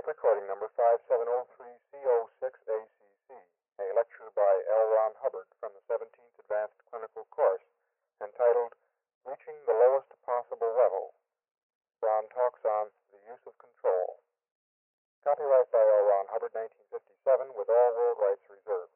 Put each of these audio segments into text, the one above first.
recording number 5703CO6ACC, a lecture by L. Ron Hubbard from the 17th Advanced Clinical Course, entitled Reaching the Lowest Possible Level. Ron talks on the use of control. Copyright by L. Ron Hubbard, 1957, with all world rights reserved.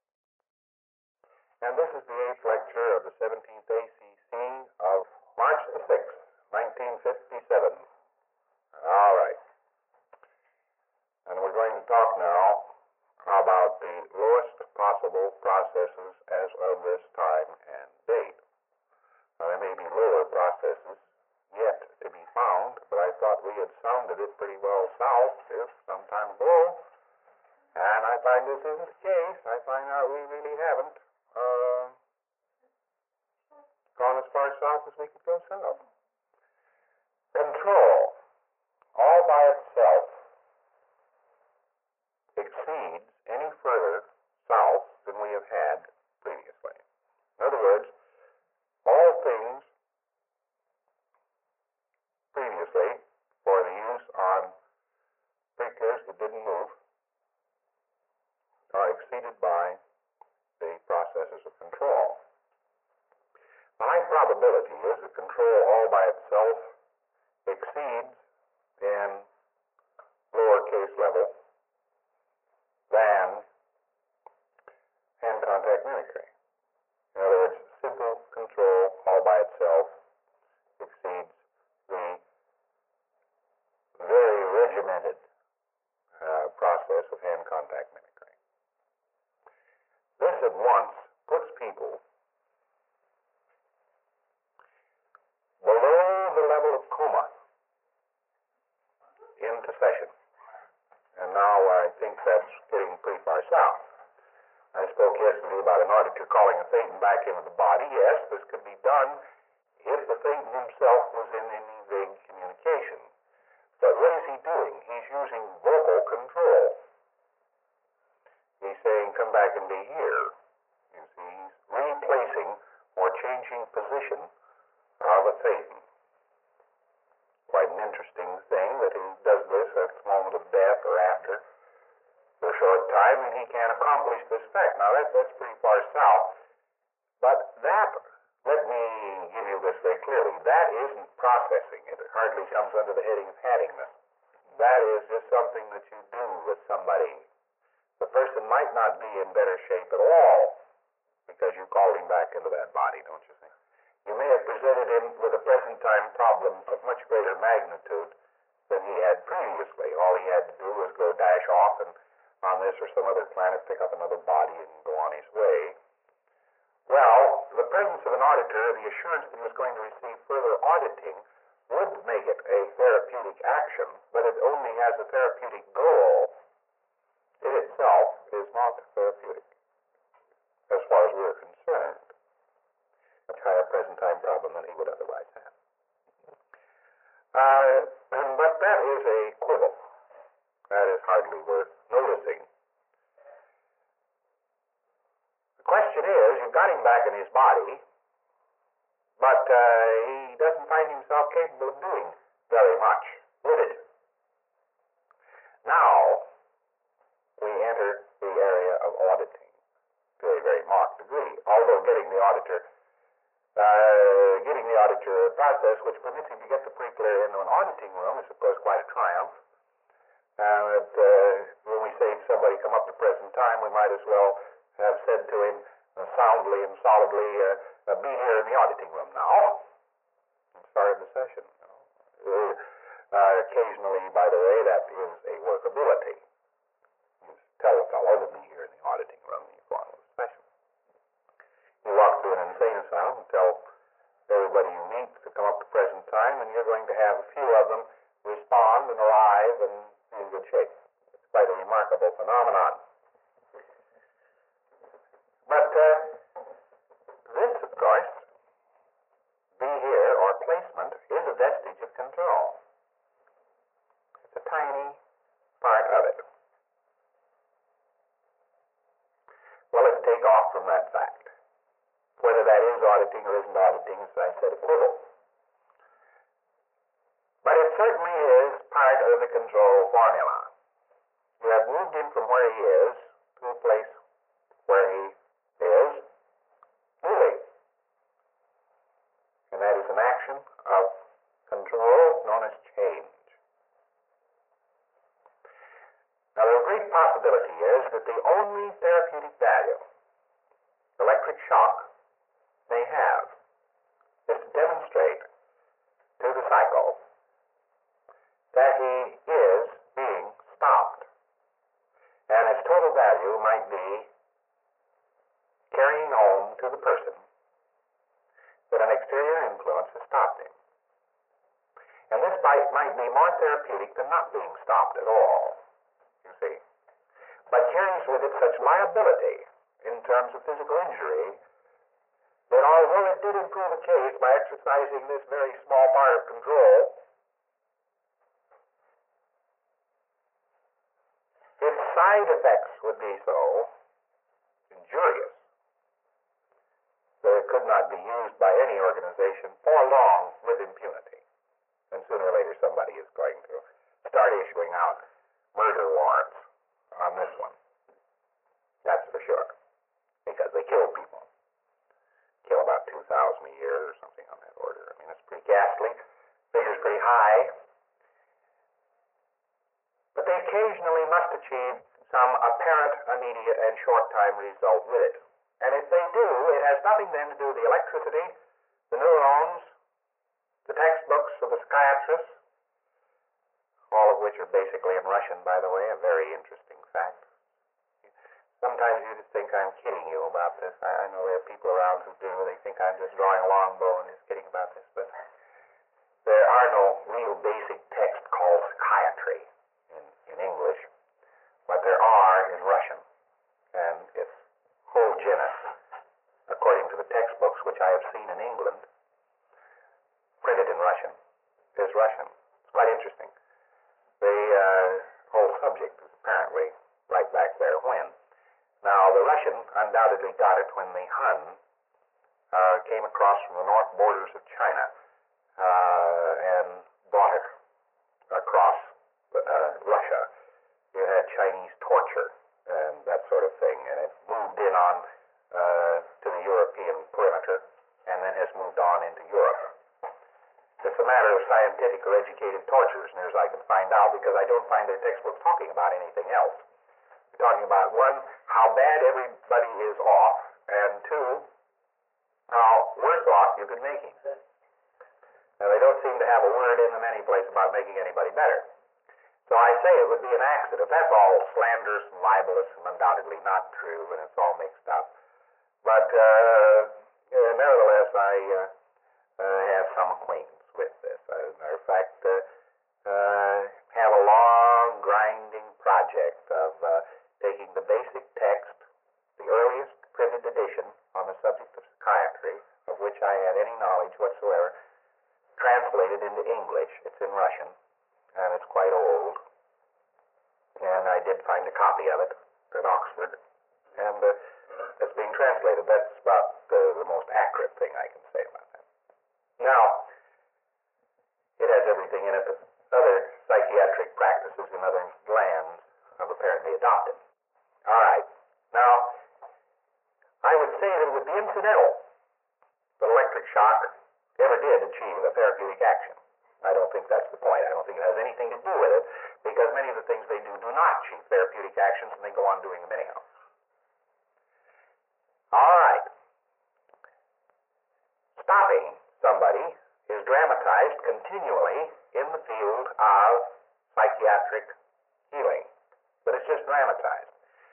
And this is the 8th lecture of the 17th ACC of March the 6th, 1957. All right. And we're going to talk now about the lowest possible processes as of this time and date. Now, there may be lower processes yet to be found, but I thought we had sounded it pretty well south some time ago, and I find this isn't the case. I find out we really haven't gone as far south as we could go south. Control, all by itself, exceeds any further south than we have had previously. In other words, all things previously for the use on precursors that didn't move are exceeded by the processes of control. The high probability is that control all by itself exceeds in lowercase level than hand contact mimicry. In other words, simple control all by itself exceeds the very regimented process of hand contact mimicry. This at once puts people below the level of coma into session. And now I think that's getting pretty far south. I spoke yesterday about an auditor calling a thetan back into the body. Yes, this could be done if the thetan himself was in any vague communication. But what is he doing? He's using vocal control. He's saying, come back and be here. You see, he's replacing or changing position of a thetan. Quite an interesting thing that he does this at the moment of death or after for a short time, and he can accomplish this fact. Now, that's pretty far south, but that, let me give you this very clearly, that isn't processing. It hardly comes under the heading of hattingness. That is just something that you do with somebody. The person might not be in better shape at all because you called him back into that body, don't you think? You may have presented him with a present time problem of much greater magnitude than he had previously. All he had to do was go dash off and on this or some other planet pick up another body and go on his way. Well, the presence of an auditor, the assurance that he was going to receive further auditing, would make it a therapeutic action, but it only has a therapeutic goal. It itself is not therapeutic, as far as we're concerned. Much higher present time problem than he would otherwise have. But that is a quibble. That is hardly worth noticing. The question is, you've got him back in his body, but he doesn't find himself capable of doing very much with it. Now, we enter the area of auditing to a very marked degree, although getting the auditor process which permits him to get the pre-clear into an auditing room is, of course, quite a triumph. When we say to somebody, come up to present time, we might as well have said to him soundly and solidly, be here in the auditing room now, and started the session. Occasionally, by the way, that is a workability. You tell a fellow to be here in the auditing room, and you go on with the session. You walk through an insane asylum and tell everybody you meet to come up to present time, and you're going to have a few of them respond and arrive and be in good shape. It's quite a remarkable phenomenon. But this, of course, be here or placement is a vestige of control. It's a tiny part of it. Well, let's take off from that fact. Whether that is auditing or isn't auditing, as I said, a quibble. But it certainly is part of the control formula. You have moved him from where he is to a place where he is newly. And that is an action of control known as change. Now, the great possibility is that the only therapeutic value electric shock may have is to demonstrate to the psycho that he is being stopped. And its total value might be carrying home to the person that an exterior influence has stopped him. And this might be more therapeutic than not being stopped at all, you see. But carries with it such liability in terms of physical injury that although it did improve a case by exercising this very small part of control, its side effects would be so injurious that it could not be used by any organization for long with impunity. And sooner or later somebody is going to start issuing out murder warrants on this one. That's for sure. Because they kill people. Kill about 2,000 a year or something on that order. I mean, it's pretty ghastly. Figure's pretty high. But they occasionally must achieve some apparent, immediate, and short-time result with it. And if they do, it has nothing then to do with the electricity, the neurons, the textbooks of the psychiatrists, all of which are basically in Russian, by the way, a very interesting fact. Sometimes you just think I'm kidding you about this. I know there are people around who do. They think I'm just drawing a long bow and just kidding about this. But there are no real basic texts called psychiatry in English. But there are in Russian. And its whole genus, according to the textbooks which I have seen in England, printed in Russian, is Russian. It's quite interesting. The whole subject is apparently right back there when. Now, the Russian undoubtedly got it when the Hun came across from the north borders of China and brought it across Russia. You had Chinese torture and that sort of thing, and it moved in on to the European perimeter and then has moved on into Europe. It's a matter of scientific or educated torture, as near as I can find out, because I don't find their textbooks talking about anything else. They're talking about, one, how bad everybody is off, and two, how worse off you could make him. Now, they don't seem to have a word in them any place about making anybody better. So I say it would be an accident. That's all slanderous and libelous and undoubtedly not true, and it's all mixed up. But nevertheless, I have some acquaintance with this. As a matter of fact, have a long, grinding project of taking the basic text, the earliest printed edition on the subject of psychiatry, of which I had any knowledge whatsoever, translated into English. It's in Russian, and it's quite old. And I did find a copy of it at Oxford, and it's being translated. That's about the most accurate thing I can say about that. Now, it has everything in it that other psychiatric practices in other lands have apparently adopted. All right. Now, I would say that it would be incidental that electric shock ever did achieve a therapeutic action. I don't think that's the point. I don't think it has anything to do with it, because many of the things they do not achieve therapeutic actions, and they go on doing them anyhow. All right. Stopping somebody is dramatized continually in the field of psychiatric healing, but it's just dramatized.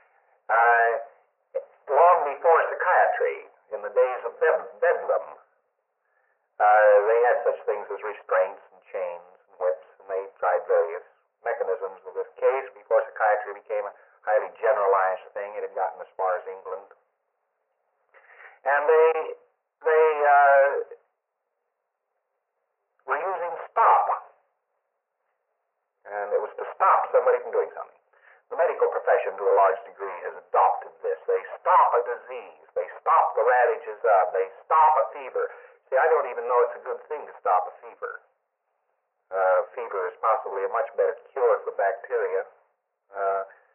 Long before psychiatry, in the days of Bedlam, they had such things as restraints and chains and whips, and they tried various mechanisms of this case before psychiatry became a highly generalized thing. It had gotten as far as England. And they were using stop. And it was to stop somebody from doing something. The medical profession, to a large degree, has adopted this. They stop a disease. They stop the ravages of. They stop a fever. See, I don't even know it's a good thing to stop a fever. Fever is possibly a much better cure for bacteria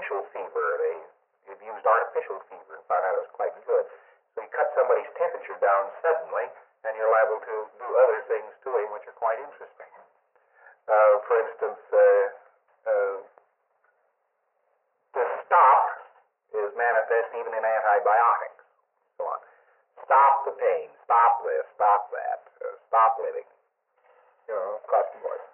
artificial fever. They've used artificial fever and found out it was quite good. So you cut somebody's temperature down suddenly, and you're liable to do other things to him which are quite interesting. For instance, to stop is manifest even in antibiotics. So on. Stop the pain, stop this, stop that, stop living. Across the board.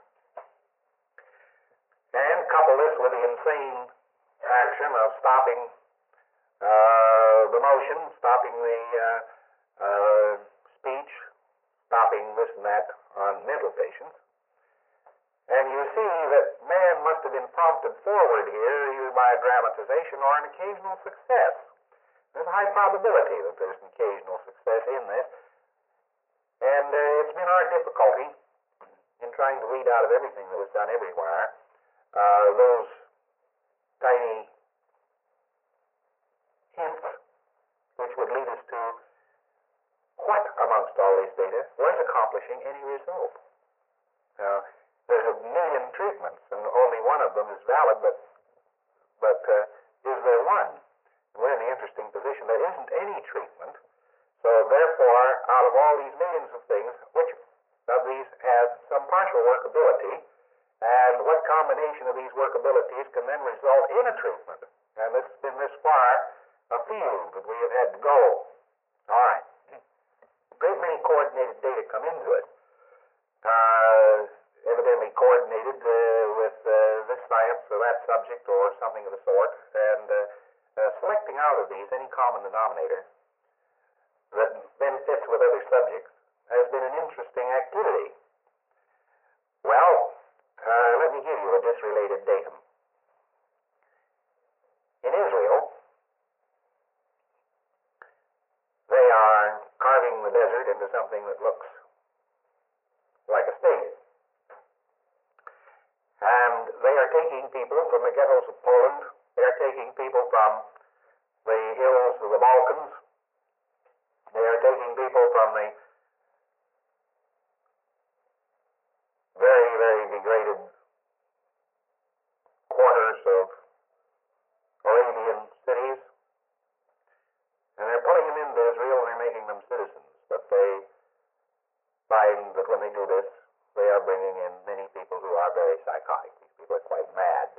And couple this with the insane action of stopping the motion, stopping the speech, stopping this and that on mental patients. And you see that man must have been prompted forward here either by dramatization or an occasional success. There's a high probability that there's an occasional success in this. And it's been our difficulty in trying to weed out of everything that was done everywhere those tiny hints which would lead us to what amongst all these data was accomplishing any result. There's a million treatments, and only one of them is valid, but is there one? We're in the interesting position. There isn't any treatment, so therefore, out of all these millions of things, which of these have some partial workability, and what combination of these workabilities can then result in a treatment? And this has been this far afield that we have had to go. All right. A great many coordinated data come into it. Evidently coordinated with this science or that subject or something of the sort, and selecting out of these any common denominator that then fits with other subjects has been an interesting activity. Well, let me give you a disrelated datum. In Israel, they are carving the desert into something that looks like a state. And they are taking people from the ghettos of Poland. They are taking people from the hills of the Balkans. They are taking people from the very, very degraded quarters of Arabian cities. And they're putting them into Israel and they're making them citizens. But they find that when they do this, they are bringing in many people who are very psychotic. These people are quite mad.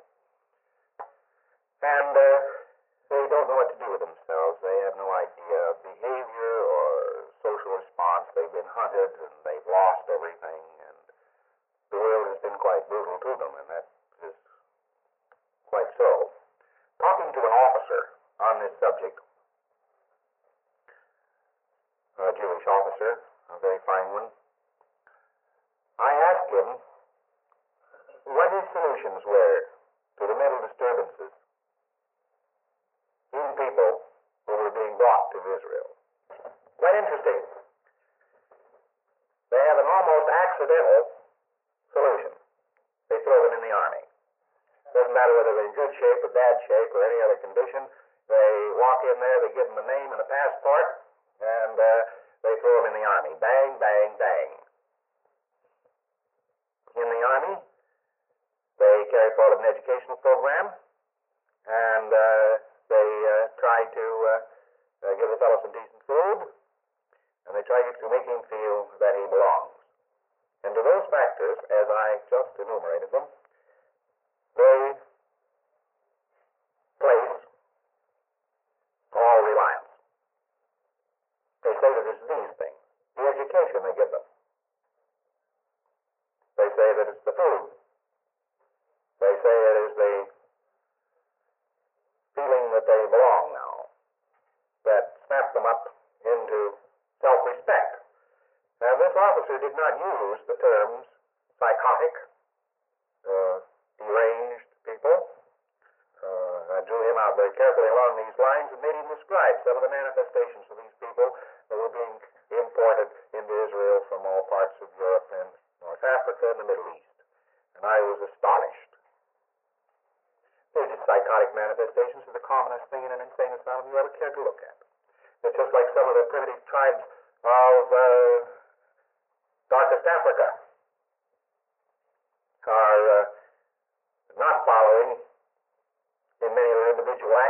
And they don't know what to do with themselves. They have no idea of behavior or social response. They've been hunted and they've lost everything. And the world has been quite brutal to them, and that is quite so. Talking to an officer on this subject, a Jewish officer, a very fine one, I asked him what his solutions were to the mental disturbances in people who were being brought to Israel. Quite interesting. They have an almost accidental solution. They throw them in the army. Doesn't matter whether they're in good shape or bad shape or any other condition. They walk in there, they give them a name and a passport, and they throw them in the army. Bang, bang, bang. In the army, they carry forward an educational program, and they try to give the fellow some decent food, and they try to make him feel that he belongs. And to those factors, as I just enumerated them, they place all reliance. They say that it's these things, the education they give them. They say that it's the food. They say it is the feeling that they belong now that snaps them up into self-respect. Now, this officer did not use the terms psychotic, deranged people. I drew him out very carefully along these lines and made him describe some of the manifestations of these people that were being imported into Israel from all parts of Europe and North Africa and the Middle East. And I was astonished. They're just psychotic manifestations of the commonest thing in an insane asylum you ever cared to look at. It's just like some of the primitive tribes of darkest Africa are not following in many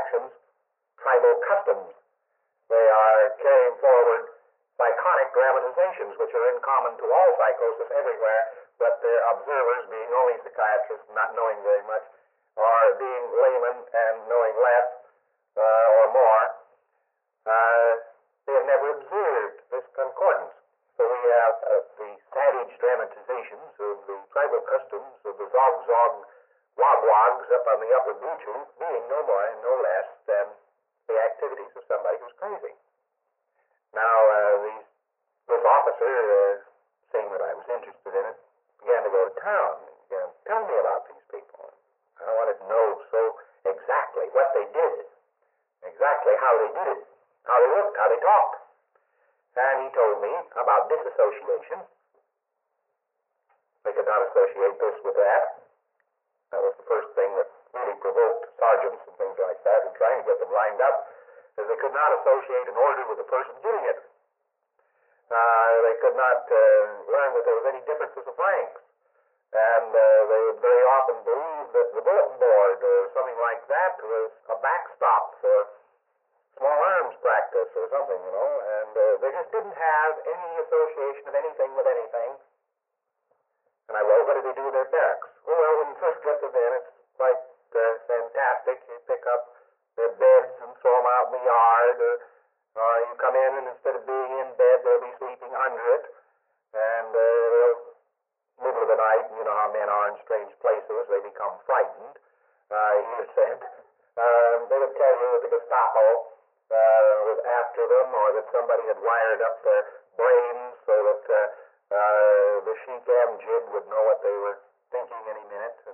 actions, tribal customs. They are carrying forward psychotic dramatizations, which are in common to all psychosis everywhere, but their observers, being only psychiatrists, not knowing very much, or being laymen and knowing less or more, they have never observed this concordance. So we have the savage dramatizations of the tribal customs of the Zog-Zog wog-wogs up on the upper Bluetooth being no more and no less than the activities of somebody who's crazy. Now, this officer, seeing that I was interested in it, began to go to town and began to tell me about these people. I wanted to know so exactly what they did, exactly how they did it, how they looked, how they talked. And he told me about disassociation. They could not associate this with that. That was the first thing that really provoked sergeants and things like that in trying to get them lined up, is they could not associate an order with the person giving it. They could not learn that there was any differences of ranks. And they would very often believe that the bulletin board or something like that was a backstop for small arms practice or something, you know, and they just didn't have any association of anything with anything. And I wrote, what did they do with their barracks? Well, when you first get to them, it's like fantastic. You pick up their beds and throw them out in the yard, or you come in and instead of being in bed, they'll be sleeping under it. And middle of the night, you know how men are in strange places, they become frightened, he said. They would tell you that the Gestapo was after them, or that somebody had wired up their brains so that the Sheikh Amjad would know what they were thinking any minute. And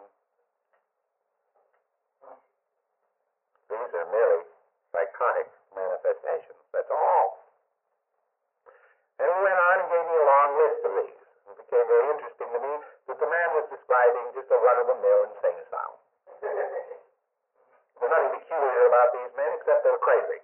these are merely psychotic manifestations, that's all. And he went on and gave me a long list of these. It became very interesting to me that the man was describing just a run-of-the-mill insane asylum. There's nothing peculiar about these men except they're crazy.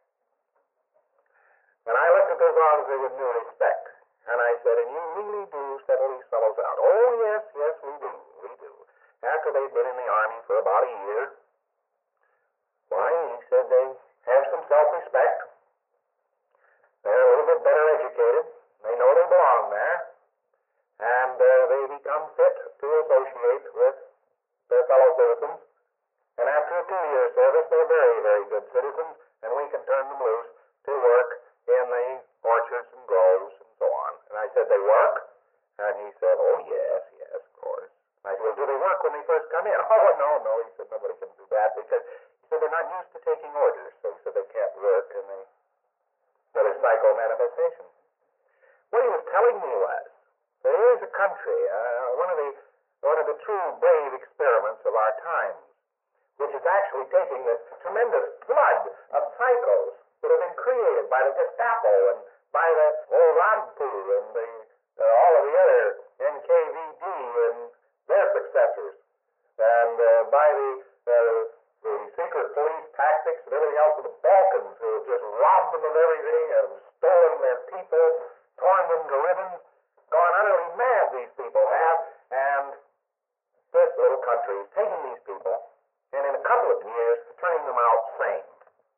And I looked at those officers with new respect, and I said, and you really do settle these fellows out? Oh, yes, we do. After they've been in the Army for about a year, why, he said they have some self-respect. They're a little bit better educated. They know they belong there. And they become fit to associate with their fellow citizens. And after a 2-year service, they're very, very good citizens, and we can turn them loose to work in the orchards and groves and so on. And I said, they work? And he said, oh, yes, of course. I said, well, do they work when they first come in? Oh, no. He said, nobody can do that because, he said, they're not used to taking orders. So he said, they can't work, and they're psycho manifestations. What he was telling me was, there is a country, one of the true brave experiments of our times, which is actually taking this tremendous flood of psychos that have been created by the Gestapo and by the old Radpu and all of the other NKVD and their successors, and by the secret police tactics and everything else of the Balkans, who have just robbed them of everything and stolen their people, torn them to ribbons, gone utterly mad, these people have, and this little country is taking these people and in a couple of years turning them out sane.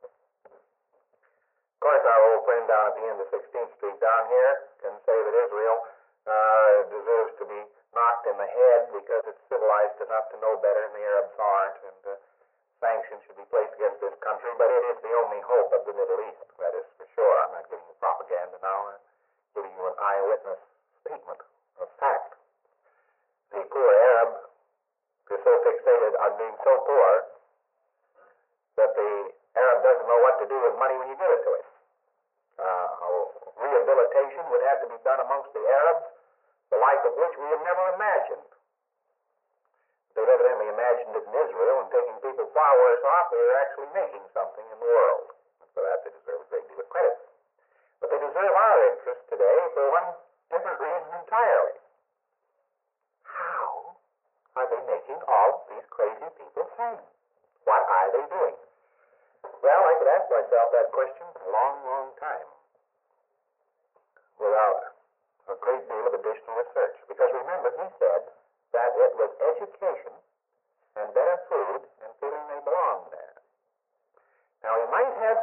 Of course, our old friend down at the end of 16th Street down here can say that Israel deserves to be knocked in the head because it's civilized enough to know better and the Arabs aren't, and sanctions should be placed against this country, but it is the only hope of the Middle East, that is for sure. I'm not giving you propaganda now, I'm giving you an eyewitness statement of fact. The poor Arab is so fixated on being so poor that the Arab doesn't know what to do with money when you give it to him. Rehabilitation would have to be done amongst the Arabs, the like of which we have never imagined. They've evidently imagined it in Israel, and taking people far worse off, they're actually making something in the world. And for that, they deserve a great deal of credit. But they deserve our interest today for one different reason entirely. How are they making all these crazy people sane? What are they doing? Well, I could ask myself that question for a long, long time without a great deal of additional research. Because remember, he said that it was education and better food and feeling they belonged there.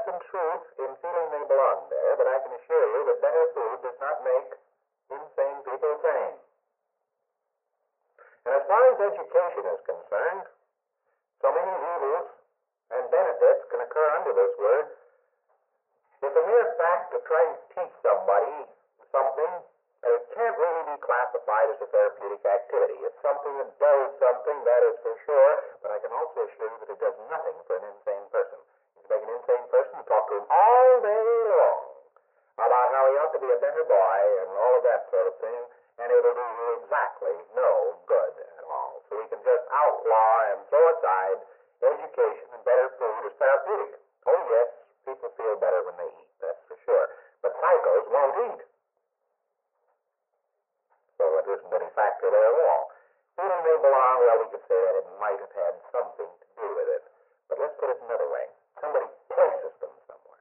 trust and truth in feeling they belong there, but I can assure you that better food does not make insane people sane. And as far as education is concerned, so many evils and benefits can occur under this word. It's a mere fact of trying to teach somebody something, and it can't really be classified as a therapeutic activity. It's something that does something, that is for sure, but I can also assure you that it does nothing for an insane person. You can take an insane person and talk to him all day long about how he ought to be a better boy and all of that sort of thing, and it'll do you exactly no good at all. So we can just outlaw and throw aside education and better food as therapeutic. Oh yes, people feel better when they eat, that's for sure. But psychos won't eat. So it isn't any factor there at all. Feeling they belong, well, we could say that it might have had something to do with it. But let's put it another way. Somebody places them somewhere.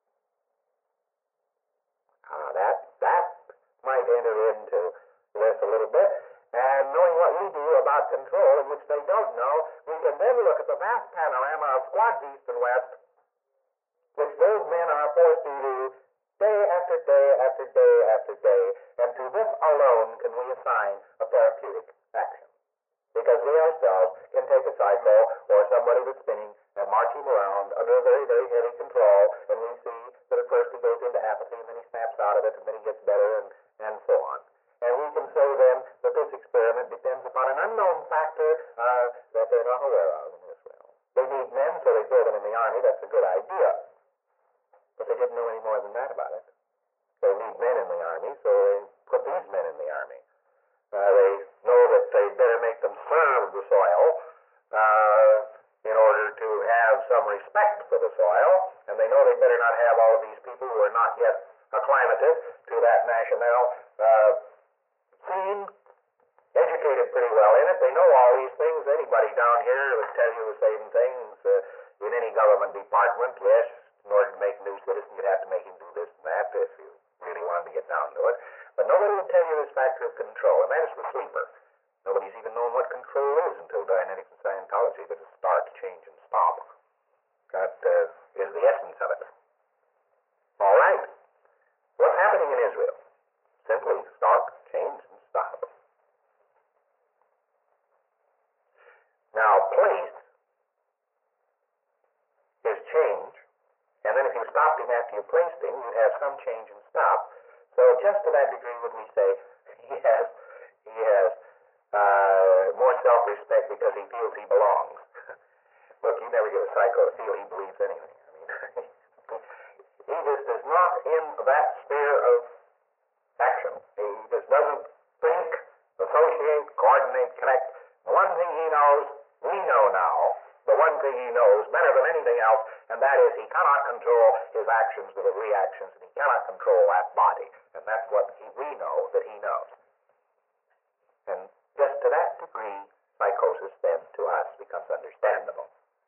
That might enter into this a little bit. And knowing what we do about control, in which they don't know, we can then look at the vast panorama of squads east and west, which those men are forced to do day after day after day after day, and to this alone can we assign a therapeutic action. Because we ourselves can take a cycle or somebody that's spinning and march him around under a very, very heavy control, and we see that at first he goes into apathy, and then he snaps out of it, and then he gets better, and so on. And we can say then that this experiment depends upon an unknown factor that they're not aware of in Israel. They need men, so they throw them in the army. That's a good idea. But they didn't know any more than that about it. They need men in the army, so they put these men in the army. They know that they better make them serve the soil in order to have some respect for the soil, and they know they better not have all of these people who are not yet acclimated to that national scene, educated pretty well in it. They know all these things. Anybody down here would tell you the same things in any government department. Yes, in order to make a new citizen, you'd have to make him do this and that if you really wanted to get down to it. But nobody would tell you this factor of control, and that is the sleeper. Nobody's even known what control is until Dianetics and Scientology, that is start, change, and stop. That is the essence of it. All right. What's happening in Israel? Simply start, change, and stop. Now, place is change, and then if you stopped him after you placed him, you'd have some change and stop. So just to that degree would we say he has more self-respect because he feels he belongs. Look, you never get a psycho to feel he believes anything. I mean, he just is not in that sphere of action. He just doesn't think, associate, coordinate, connect. The one thing he knows, we know now, the one thing he knows better than anything else, and that is he cannot control his actions or his reactions, and he cannot control that body. And that's what we know that he knows. And just to that degree, psychosis then to us becomes understandable.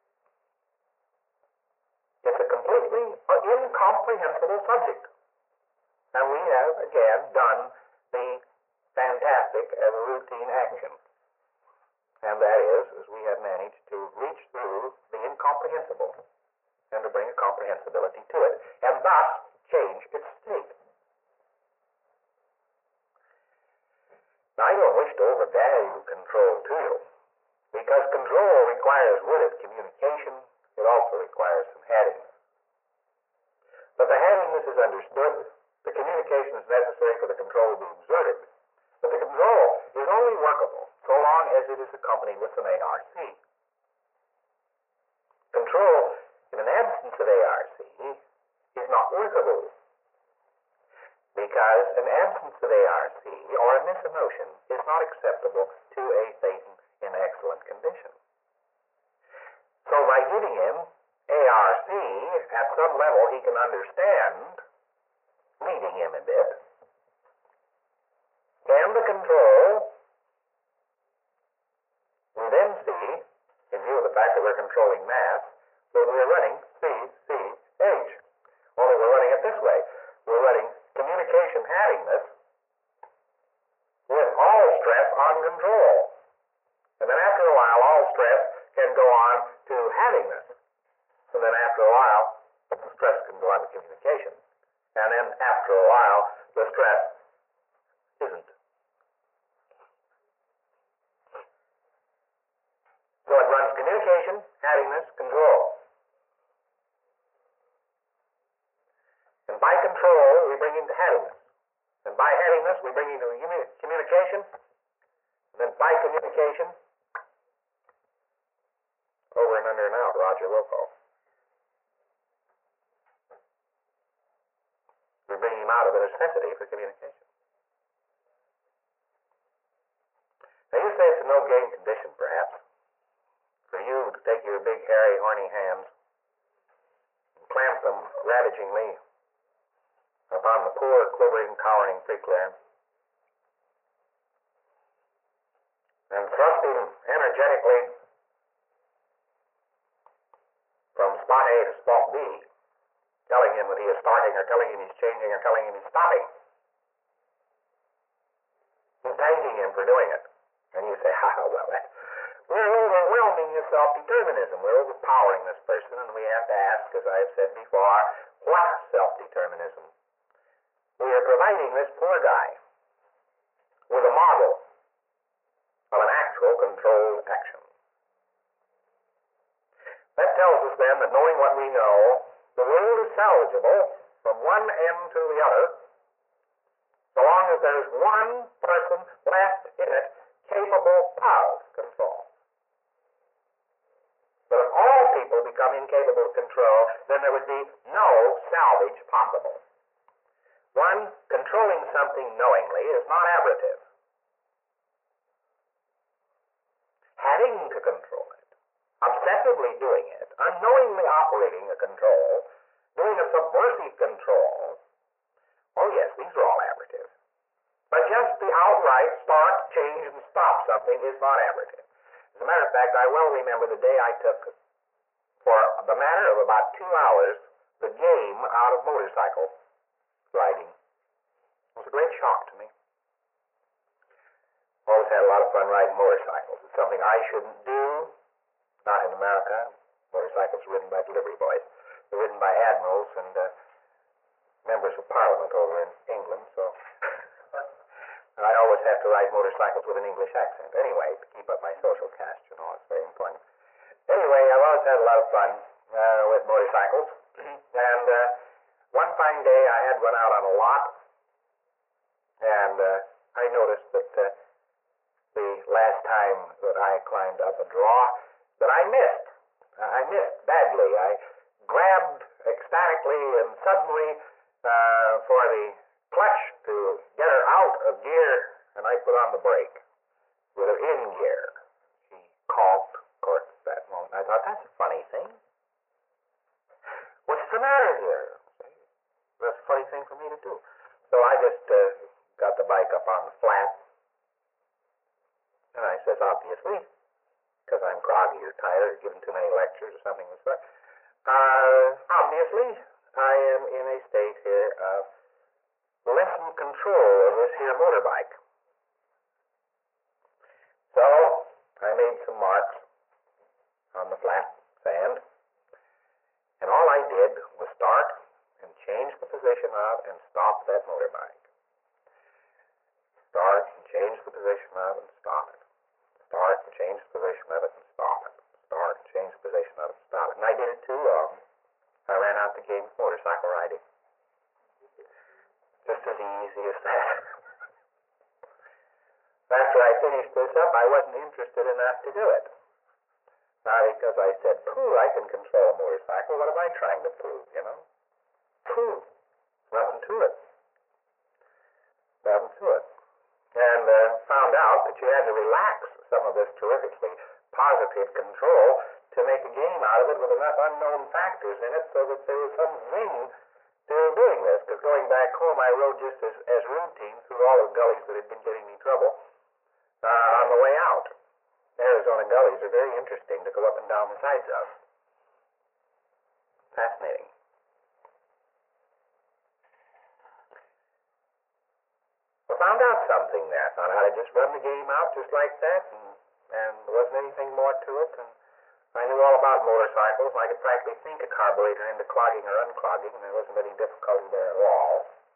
It's a completely incomprehensible subject. And we have, again, done the fantastic as a routine action. And that is we have managed to reach through the incomprehensible and to bring a comprehensibility to it, and thus change its state. Now, I don't wish to overvalue control to you, because control requires worded communication. It also requires some headiness. But the headiness is understood. The communication is necessary for the control to be exerted. But the control is only workable so long as it is accompanied with some ARC. Control in an absence of ARC is not workable, because an absence of ARC or a misemotion is not acceptable to a Satan in excellent condition. So by giving him ARC at some level he can understand, leading him a bit, and the control, we then see, in view of the fact that we're controlling mass, that we're running CCH. Only we're running it this way. We're running communication havingness with all stress on control. And then after a while, all stress can go on to havingness. And then after a while, stress can go on to communication. And then after a while, the stress isn't. So it runs communication, happiness, control. And by control, we bring into happiness. And by happiness, we bring into communication. And then by communication, over and under and out, Roger Wilco. We bring him out of the necessity for communication. Now you say it's a no-gain condition, perhaps, for you to take your big, hairy, horny hands and clamp them ravagingly upon the poor, quivering, cowering preclair, and thrust him energetically from spot A to spot B, telling him that he is starting, or telling him he's changing, or telling him he's stopping, and thanking him for doing it. And you say, well, we're overwhelming his self-determinism. We're overpowering this person, and we have to ask, as I've said before, what self-determinism? We are providing this poor guy with a model of an actual controlled action. That tells us then that knowing what we know, the world is salvageable from one end to the other, so long as there is one person left in it capable of control. But if all people become incapable of control, then there would be no salvage possible. One controlling something knowingly is not aberrative. Having to control it, obsessively doing it, unknowingly operating a control, doing a subversive control, oh yes, these are all aberrative. But just the outright start, change, and stop something is not aberrative. As a matter of fact, I well remember the day I took, for the matter of about 2 hours, the game out of motorcycle riding. It was a great shock to me. Always had a lot of fun riding motorcycles. It's something I shouldn't do. Not in America. Motorcycles are ridden by delivery boys. They're ridden by admirals and members of Parliament over in England, so and I always have to ride motorcycles with an English accent. Anyway, to keep up my social caste, you know, it's very important. Anyway, I've always had a lot of fun with motorcycles. And one fine day I had one out on a lot, and I noticed that the last time that I climbed up a draw, that I missed. I missed badly. I grabbed ecstatically and suddenly for the clutch to get her out of gear, and I put on the brake with her in gear. She coughed, of course, at that moment. I thought, that's a funny thing. What's the matter here? That's a funny thing for me to do. So I just got the bike up on the flat, and I says, obviously, because I'm groggy or tired or given too many lectures or something of the sort, obviously, I am in a state here of lessened control of this here motorbike. So I made some marks on the flat sand, and all I did was start and change the position of and stop that motorbike. Start and change the position of and stop it. Start and change the position of it and stop it. Start and change the position of it and stop it. And I did it too long. I ran out the game of motorcycle riding. Just as easy as that. After I finished this up, I wasn't interested enough to do it. Not because I said, pooh, I can control a motorcycle. What am I trying to prove, you know? Pooh. Nothing to it. Nothing to it. And found out that you had to relax some of this terrifically positive control to make a game out of it with enough unknown factors in it so that there was some zing to doing this. Because going back home, I rode just as routine through all the gullies that had been giving me trouble on the way out. Arizona gullies are very interesting to go up and down the sides of. Fascinating. I found out something there. Found out I just run the game out just like that, and there wasn't anything more to it. And I knew all about motorcycles. I could practically sink a carburetor into clogging or unclogging, and there wasn't any difficulty there at all.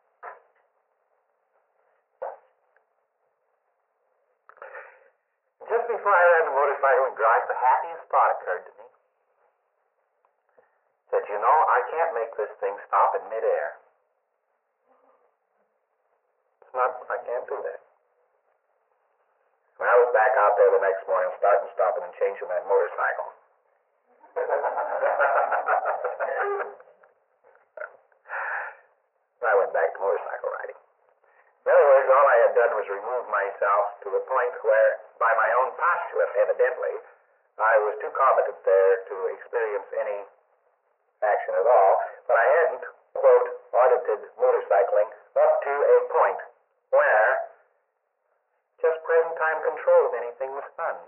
Just before I ran the motorcycle and drive, the happiest thought occurred to me. Said, you know, I can't make this thing stop in midair. I can't do that. When I was back out there the next morning, starting, stopping, and changing that motorcycle. I went back to motorcycle riding. In other words, all I had done was remove myself to the point where, by my own postulate, evidently, I was too competent there to experience any action at all, but I hadn't, quote, audited motorcycling up to a point where just present time control of anything was fun.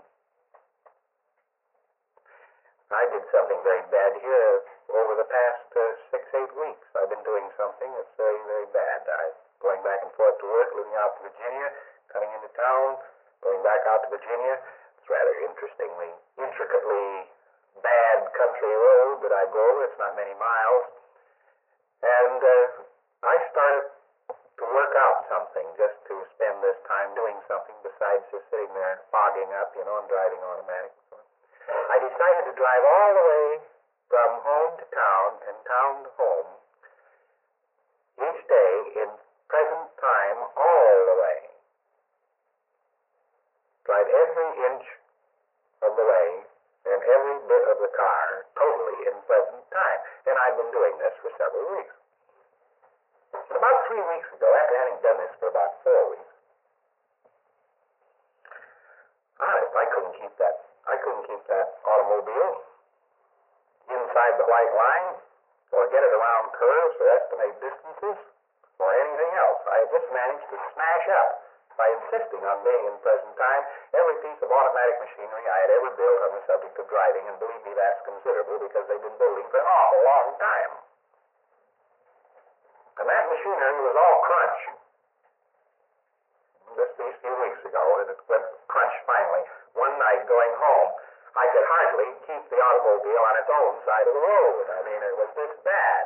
I did something very bad here over the past 6-8 weeks. I've been doing something that's very, very bad. I'm going back and forth to work, living out to Virginia, coming into town, going back out to Virginia. It's rather intricately bad country road that I go over. It's not many miles. And I started to work out something just to spend this time doing something besides just sitting there fogging up, and driving automatic. I decided to drive all the way from home to town and town to home each day in present time all the way. Drive every inch of the way and every bit of the car totally in present time. And I've been doing this for several weeks. And about 3 weeks ago, after having done this for about 4 weeks, honest, I couldn't keep that automobile inside the white line or get it around curves or estimate distances or anything else. I had just managed to smash up, by insisting on being in present time, every piece of automatic machinery I had ever built on the subject of driving, and believe me, that's considerable because they've been building for an awful long time. And that machinery was all crunch. Just these few weeks ago, and it went crunch finally. One night going home, I could hardly keep the automobile on its own side of the road. I mean, it was this bad.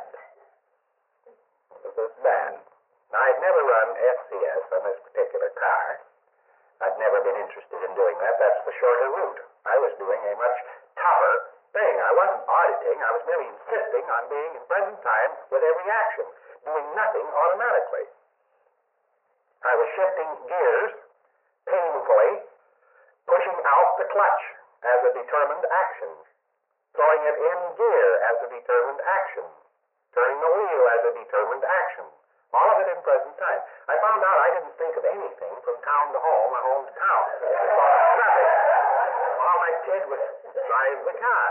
Now, I'd never run FCS on this particular car. I'd never been interested in doing that. That's the shorter route. I was doing a much tougher thing. I wasn't auditing. I was merely insisting on being in present time with every action, doing nothing automatically. I was shifting gears painfully, pushing out the clutch as a determined action, throwing it in gear as a determined action, turning the wheel as a determined action, all of it in present time. I found out I didn't think of anything from town to home or home to town. Nothing. All I did was drive the car.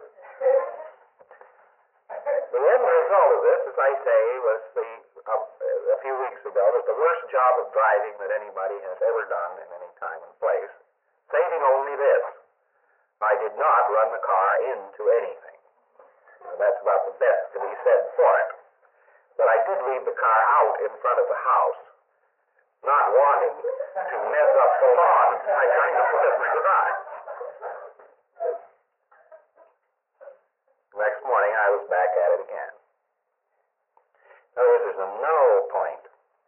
The end result of this, as I say, was a few weeks ago, was the worst job of driving that anybody has ever done in any time and place, saving only this. I did not run the car into anything. And that's about the best to be said for it. But I did leave the car out in front of the house, not wanting to mess up the lawn by trying to put it in the garage. Next morning, I was back at it again. In other words, there's no point.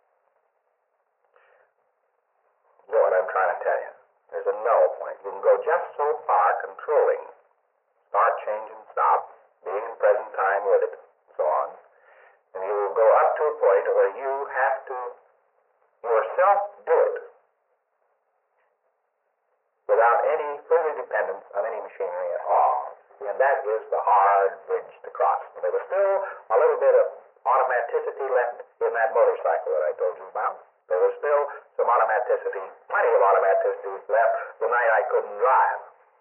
You know what I'm trying to tell you? There's a no point. You can go just so far controlling, start, change, and stop, being in present time with it, and so on. And you will go up to a point where you have to yourself do it without any further dependence on any machinery at all. And that is the hard bridge to cross. And there was still a little bit of automaticity left in that motorcycle that I told you about. There was still some automaticity, plenty of automaticity left the night I couldn't drive.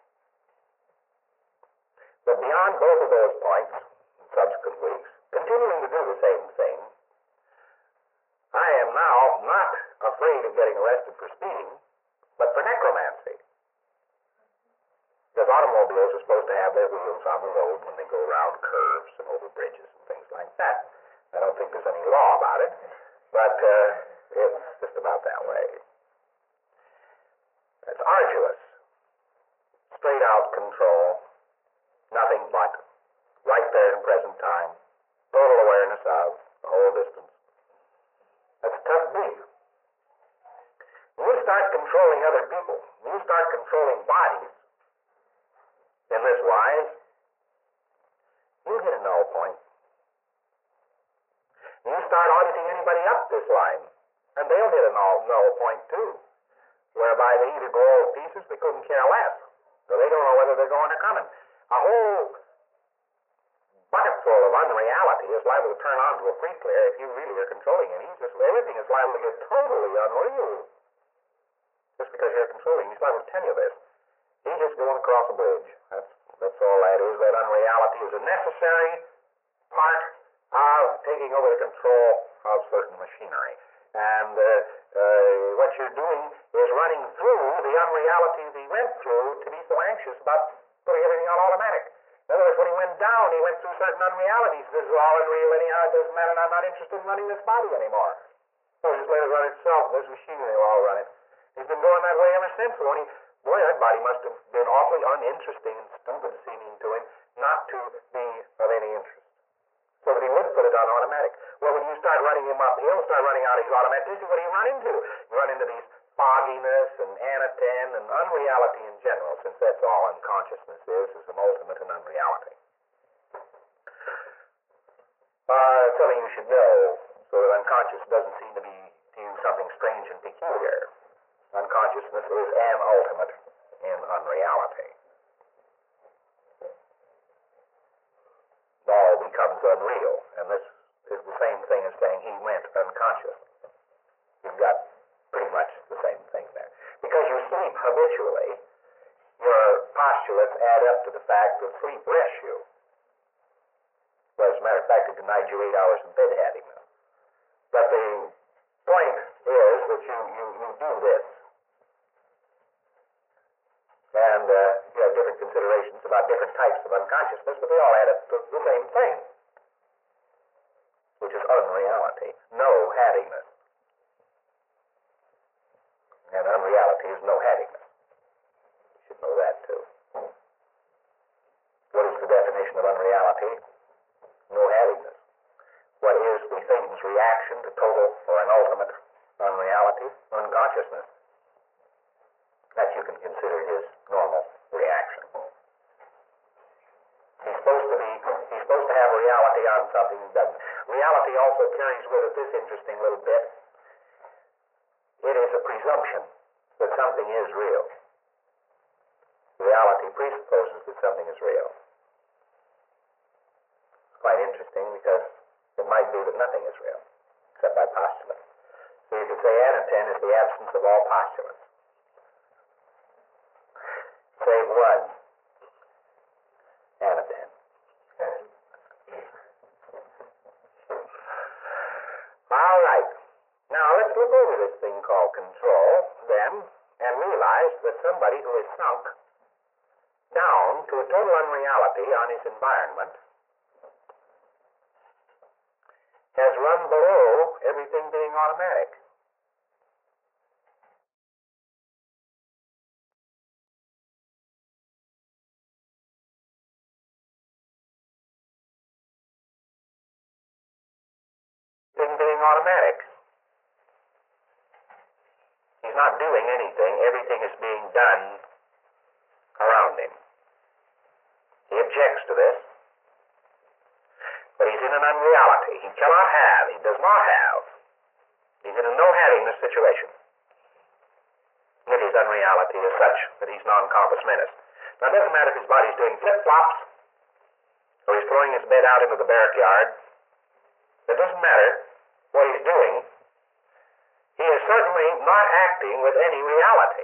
But beyond both of those points, in subsequent weeks, continuing to do the same thing, I am now not afraid of getting arrested for speeding, but for necromancy. Because automobiles are supposed to have their wheels on the road when they go around curves and over bridges and things like that. I don't think there's any law about it, but it's just about that way. It's arduous, straight out control, nothing but right there in present time, total awareness of the whole distance. That's a tough gig. When you start controlling other people, when you start controlling bodies in this wise, you'll hit a null point. You start auditing anybody up this line, and they'll hit a null point too, whereby they either go all to pieces, they couldn't care less, so they don't know whether they're going or coming. A whole bucket full of unreality is liable to turn on to a pre-clear if you really are controlling him. Everything is liable to get totally unreal. Just because you're controlling, he's liable to tell you this. He's just going across a bridge. That's all that is. That unreality is a necessary part of taking over the control of certain machinery. And what you're doing is running through the unreality that he went through to be so anxious about putting everything on automatic. In other words, when he went down, he went through certain unrealities. This is all unreal anyhow. It doesn't matter, and I'm not interested in running this body anymore. So just let it run itself. This machinery will all run it. He's been going that way ever since. Boy, that body must have been awfully uninteresting and stupid seeming to him not to be of any interest, so that he would put it on automatic. Well, when you start running him uphill, start running out of his automaticity, what do you run into? You run into these fogginess and anaten and unreality in general, since that's all unconsciousness is an ultimate in unreality. Something you should know, so that unconscious doesn't seem to be to you something strange and peculiar. Unconsciousness is an ultimate in unreality. All becomes unreal, and this is the same thing as saying he went unconscious. You've got pretty much the same thing there. Because you sleep habitually, your postulates add up to the fact that sleep rests you. Well, as a matter of fact, it denied you 8 hours in bed happiness. But the point is that you do this. And you have different considerations about different types of unconsciousness, but they all add up to the same thing, which is unreality, no havingness. And unreality is no havingness. You should know that too. What is the definition of unreality? No havingness. What is the Satan's reaction to total or an ultimate unreality? Unconsciousness. That you can consider his normal reaction. He's supposed to have reality on something he doesn't. Reality also carries with it this interesting little bit. It is a presumption that something is real. Reality presupposes that something is real. It's quite interesting because it might be that nothing is real, except by postulate. So you could say anaten is the absence of all postulates, save one. Anaten. All right. Now let's look over this thing called control, then, and realize that somebody who is sunk down to a total unreality on his environment has run below everything being automatic. Being automatic. He's not doing anything. Everything is being done around him. He objects to this, but he's in an unreality. He cannot have. He does not have. He's in a no-havingness situation. Yet his unreality is such that he's non-compass menaced. Now, it doesn't matter if his body's doing flip-flops or he's throwing his bed out into the barrack. It doesn't matter what he's doing. He is certainly not acting with any reality.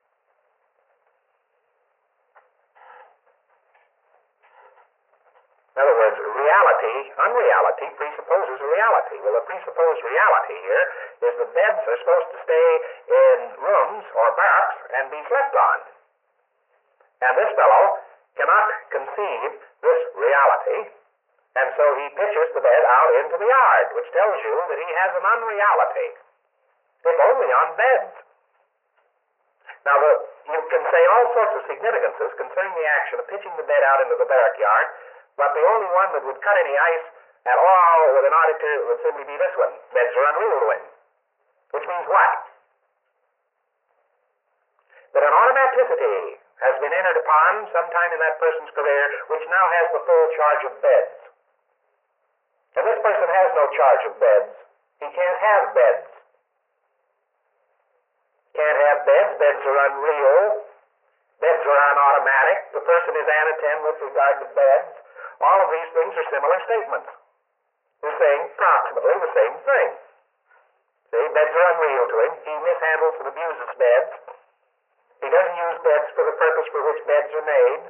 In other words, unreality presupposes a reality. Well, the presupposed reality here is that beds are supposed to stay in rooms or barracks and be slept on. And this fellow cannot conceive this reality, and so he pitches the bed out into the yard, which tells you that he has an unreality, if only on beds. Now, you can say all sorts of significances concerning the action of pitching the bed out into the barrack yard, but the only one that would cut any ice at all with an auditor would simply be this one. Beds are unreal to him. Which means what? That an automaticity has been entered upon sometime in that person's career which now has the full charge of beds. And this person has no charge of beds. He can't have beds. Can't have beds. Beds are unreal. Beds are unautomatic. The person is anatem with regard to beds. All of these things are similar statements. They're saying approximately the same thing. See, beds are unreal to him. He mishandles and abuses beds. He doesn't use beds for the purpose for which beds are made.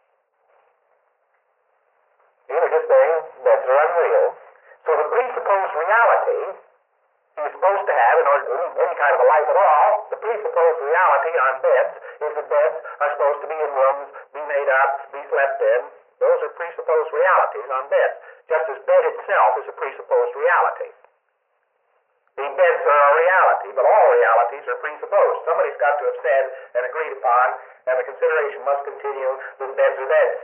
You're just saying beds are unreal. So the presupposed reality he's supposed to have in order to lead any kind of a life at all, the presupposed reality on beds is that beds are supposed to be in rooms, be made up, be slept in. Those are presupposed realities on beds, just as bed itself is a presupposed reality. The beds are a reality, but all realities are presupposed. Somebody's got to have said and agreed upon, and the consideration must continue that beds are beds.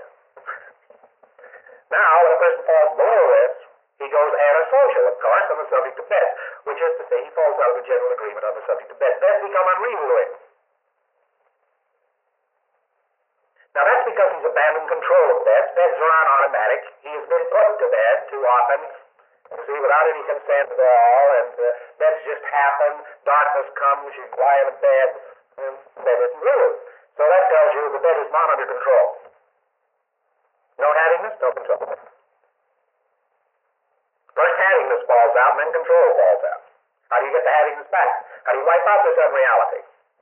Now, when a person falls below this, he goes antisocial, of course, on the subject of beds, which is to say he falls out of the general agreement on the subject of beds. Beds become unreal to him. Now, that's because he's abandoned control of beds. Beds are unautomatic. He has been put to bed too often, you see, without any consent at all, and beds just happen. Darkness comes, you lie in a bed, and bed isn't real. So that tells you the bed is not under control. No havingness, no control. First havingness falls out, and then control falls out. How do you get the havingness back? How do you wipe out this unreality?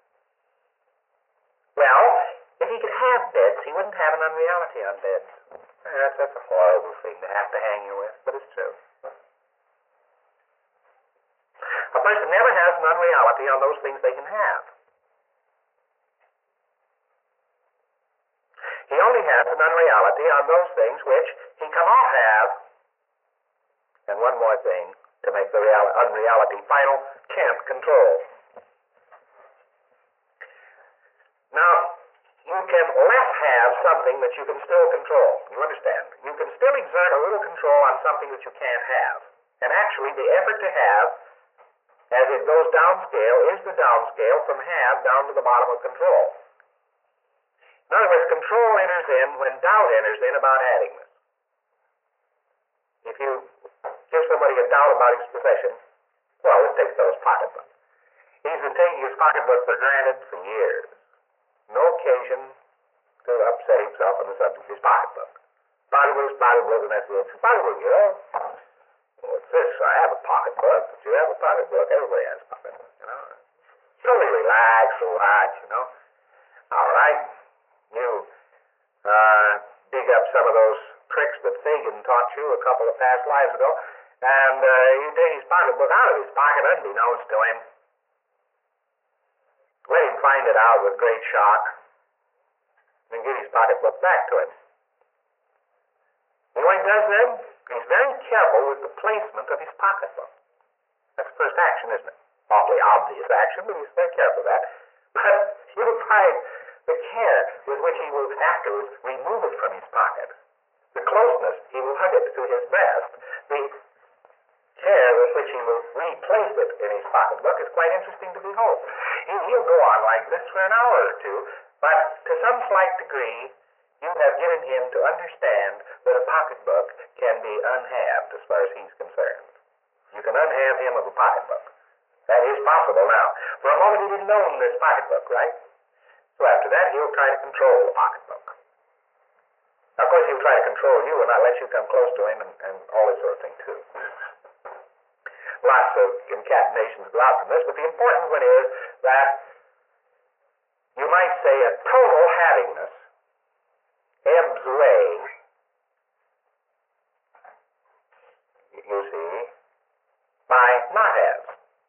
Well, if he could have beds, he wouldn't have an unreality on beds. That's a horrible thing to have to hang you with, but it's true. A person never has an unreality on those things they can have. He only has an unreality on those things which he cannot have. And one more thing, to make the unreality final, can't control. Now, you can less have something that you can still control. You understand? You can still exert a little control on something that you can't have. And actually, the effort to have, as it goes downscale, is the downscale from have down to the bottom of control. In other words, control enters in when doubt enters in about havingness. If you give somebody a doubt about his possession, well, let's take Phil's pocketbook. He's been taking his pocketbook for granted for years. No occasion to upset himself on the subject of his pocketbook. Pocketbook, and that's the pocketbook, you know. What's this? I have a pocketbook. But you have a pocketbook? Everybody has a pocketbook, you know. Totally relax, relax, you know. All right. You dig up some of those tricks that Fagin taught you a couple of past lives ago, and you take his pocketbook out of his pocket unbeknownst to him. Let him find it out with great shock, and give his pocketbook back to him. And when he does then, he's very careful with the placement of his pocketbook. That's the first action, isn't it? Awfully obvious action, but he's very careful of that. But you'll find the care with which he will afterwards remove it from his pocket, the closeness he will hug it to his breast, the care with which he will replace it in his pocketbook is quite interesting to behold. He'll go on like this for an hour or two, but to some slight degree, you have given him to understand that a pocketbook can be unhalved as far as he's concerned. You can unhalve him of a pocketbook. That is possible now. For a moment he didn't own this pocketbook, right? So after that, he'll try to control the pocketbook. Now, of course, he'll try to control you and not let you come close to him and all this sort of thing, too. Lots of concatenations go out from this, but the important one is that you might say a total havingness ebbs away, you see, by not-haves.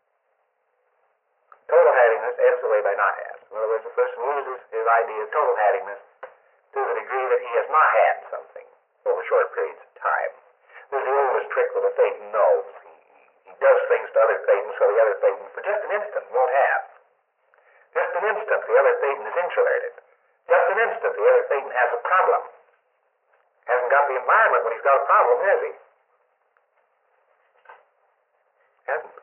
Total havingness ebbs away by not-haves. In other words, a person loses his idea of total havingness to the degree that he has not had something over short periods of time. There's the oldest trick that a Thetan knows. He does things to other Thetans so the other Thetan, for just an instant, won't have. Just an instant, the other Thetan is introverted. Just an instant, the other Thetan has a problem. Hasn't got the environment when he's got a problem, has he? Hasn't.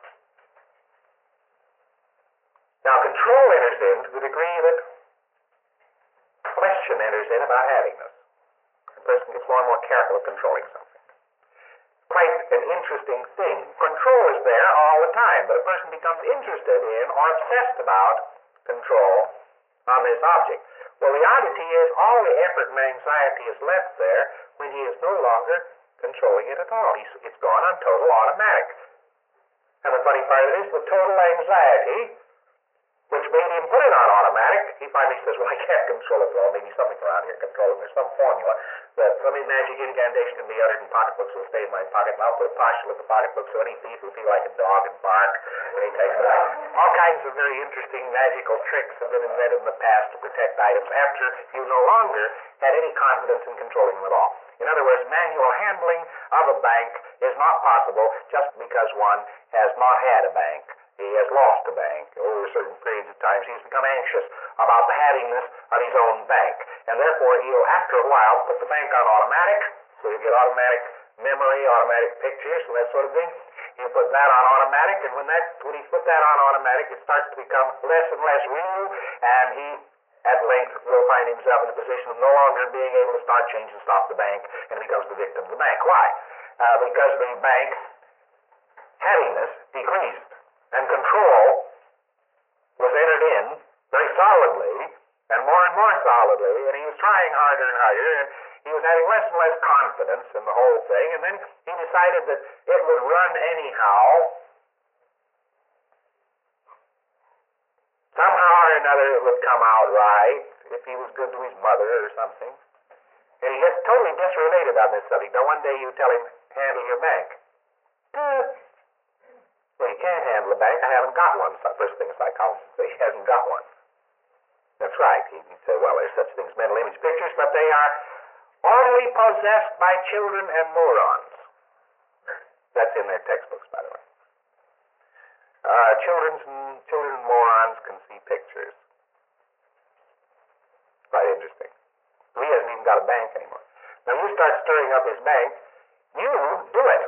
Now, control enters in to the degree that question enters in about havingness. The person gets more and more careful of controlling something. Quite an interesting thing. Control is there all the time, but a person becomes interested in or obsessed about control on this object. Well, the oddity is all the effort and anxiety is left there when he is no longer controlling it at all. It's gone on total automatic. And the funny part of it is the total anxiety, which made him put it on automatic, he finally says, well, I can't control it. Well, maybe something around here controls it. There's some formula that some magic incantation can be uttered in pocketbooks will stay in my pocket, and I'll put a postule in the pocketbook so any thief will feel like a dog and bark, and he takes it out. All kinds of very interesting magical tricks have been invented in the past to protect items after you no longer had any confidence in controlling them at all. In other words, manual handling of a bank is not possible just because one has not had a bank. He has lost a bank over certain periods of time. He's become anxious about the havingness of his own bank. And therefore, he'll, after a while, put the bank on automatic, so you get automatic memory, automatic pictures, and that sort of thing. He'll put that on automatic, and when he's put that on automatic, it starts to become less and less real, and he, at length, will find himself in a position of no longer being able to start, change, and stop the bank, and becomes the victim of the bank. Why? Because the bank havingness decreased. And control was entered in very solidly and more solidly, and he was trying harder and harder, and he was having less and less confidence in the whole thing, and then he decided that it would run anyhow. Somehow or another it would come out right, if he was good to his mother or something. And he gets totally disrelated on this subject. Now one day you tell him, handle your bank. Well, you can't handle a bank. I haven't got one. First thing a psychologist would say, he hasn't got one. That's right. He'd say, well, there's such things as mental image pictures, but they are only possessed by children and morons. That's in their textbooks, by the way. Children and morons can see pictures. Quite interesting. He hasn't even got a bank anymore. Now, you start stirring up his bank, you do it.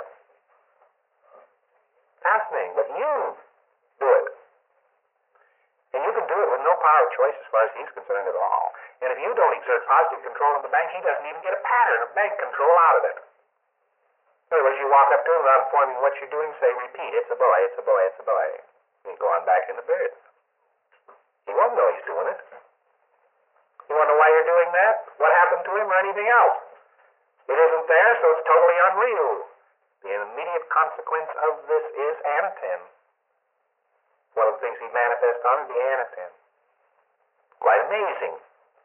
Fascinating, but you do it. And you can do it with no power of choice as far as he's concerned at all. And if you don't exert positive control of the bank, he doesn't even get a pattern of bank control out of it. In other words, you walk up to him without informing what you're doing, say, repeat, it's a boy, it's a boy, it's a boy. You go on back in the bed. He won't know he's doing it. You want to know why you're doing that? What happened to him or anything else? It isn't there, so it's totally unreal. The immediate consequence of this is anatem. One of the things he manifests on is the anatem. Quite amazing.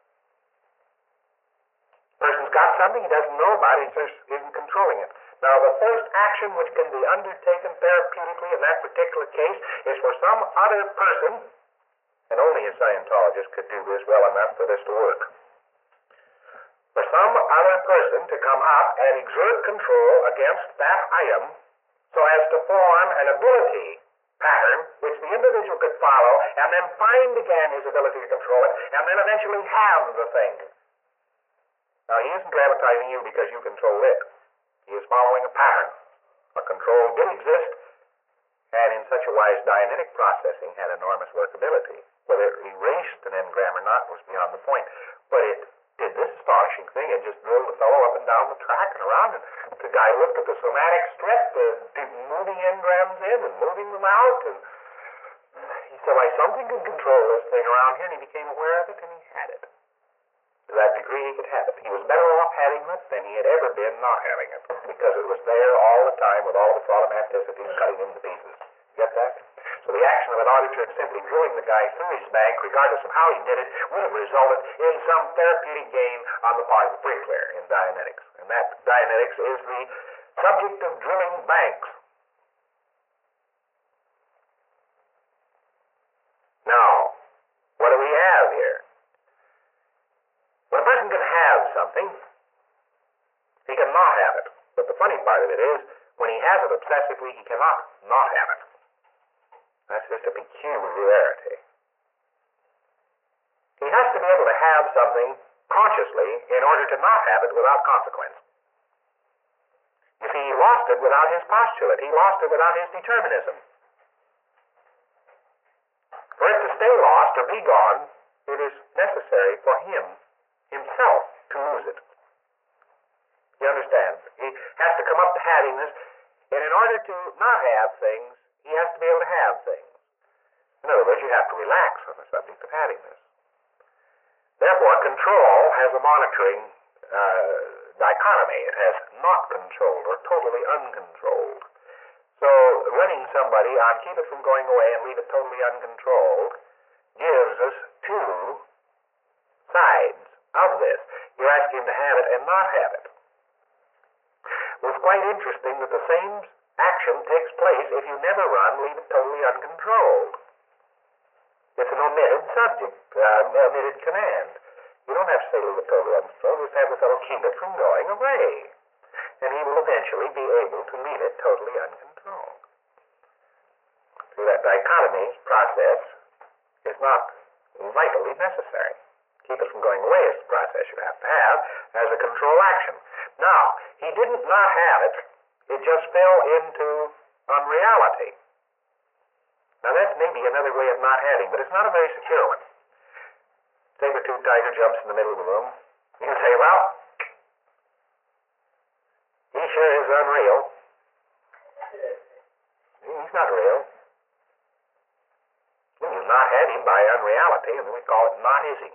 Person's got something he doesn't know about, he just isn't controlling it. Now, the first action which can be undertaken therapeutically in that particular case is for some other person, and only a Scientologist could do this well enough for this to work, for some other person to come up and exert control against that item so as to form an ability pattern which the individual could follow and then find again his ability to control it and then eventually have the thing. Now, he isn't dramatizing you because you control it. He is following a pattern. A control did exist, and in such a wise Dianetic processing had enormous workability. Whether it erased an engram or not was beyond the point. But it did this astonishing thing. It just drilled the fellow up and down the track and around, and the guy looked at the somatic stress, moving engrams in and moving them out, and he said, why, something can control this thing around here, and he became aware of it, and he had it. To that degree, he could have it. He was better off having it than he had ever been not having it, because it was there all the time with all of its automaticities cutting him to pieces. Get that? So the action of an auditor in simply drilling the guy through his bank, regardless of how he did it, would have resulted in some therapeutic gain on the part of the bricklayer in Dianetics. And that Dianetics is the subject of drilling banks. Now, what do we have here? When a person can have something, he can not have it. But the funny part of it is, when he has it obsessively, he cannot not have it. That's just a peculiarity. He has to be able to have something consciously in order to not have it without consequence. You see, he lost it without his postulate. He lost it without his determinism. For it to stay lost or be gone, it is necessary for him, himself, to lose it. You understand? He has to come up to havingness, and in order to not have things, he has to be able to have things. In other words, you have to relax on the subject of havingness. Therefore, control has a monitoring dichotomy. It has not controlled or totally uncontrolled. So running somebody on keep it from going away and leave it totally uncontrolled gives us two sides of this. You're asking him to have it and not have it. Well, it's quite interesting that the same action takes place if you never run, leave it totally uncontrolled. It's an omitted subject, omitted command. You don't have to say leave it totally uncontrolled, just have the fellow keep it from going away. And he will eventually be able to leave it totally uncontrolled. So that dichotomy process is not vitally necessary. Keep it from going away is the process you have to have as a control action. Now, he didn't not have it, it just fell into unreality. Now that's maybe another way of not having, but it's not a very secure one. Saber-tooth tiger jumps in the middle of the room. You can say, well, he sure is unreal. He's not real. You not have him by unreality, and we call it not ising.